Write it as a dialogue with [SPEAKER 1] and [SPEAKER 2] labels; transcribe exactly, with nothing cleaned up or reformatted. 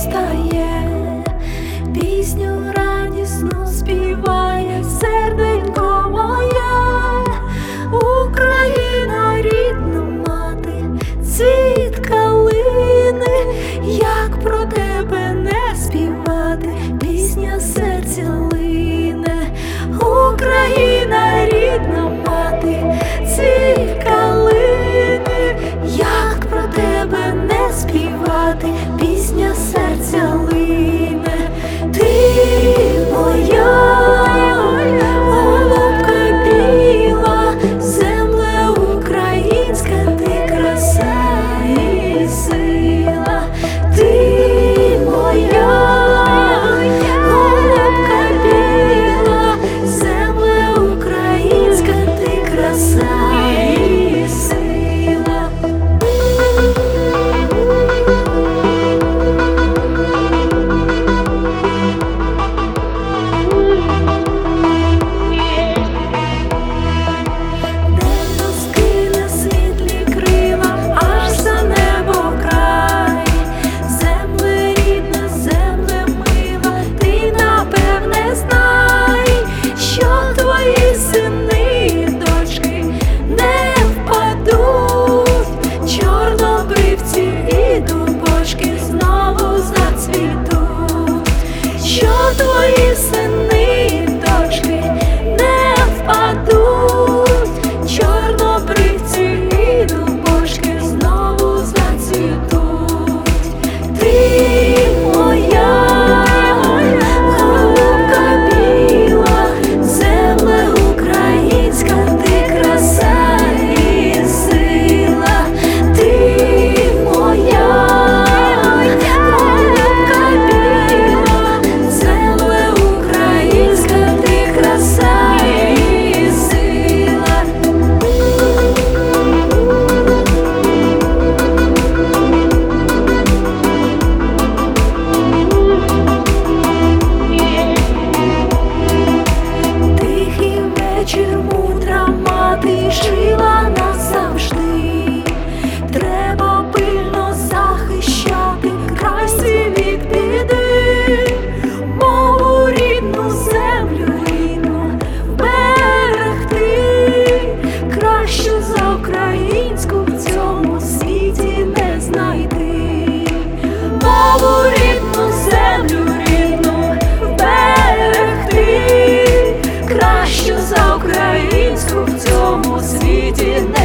[SPEAKER 1] встає, пісню радісну співає серденько моє. Україна, рідна мати, цвіт калини, як про тебе не співати, пісня серця лине. Україна, рідна мати, цвіт калини, як про тебе не співати, пісня серця лине. Ти моя голубка біла, земле українська, ти краса і сила. Ти моя голубка біла, земле українська, ти краса і сила. Твої сини і дочки не впадуть, чорнобривці і дубочки знову зацвітуть. Ти моя голубка біла, земле українська, ти краса і сила. Ти моя мудра мати жила назавжди. Треба пильно захищати край свій від біди, мову рідну, землю рідну берегти, кращу за українську в цьому світі не знайти. Мову рідну, землю рідну берегти, кращу за українську в цьому світі не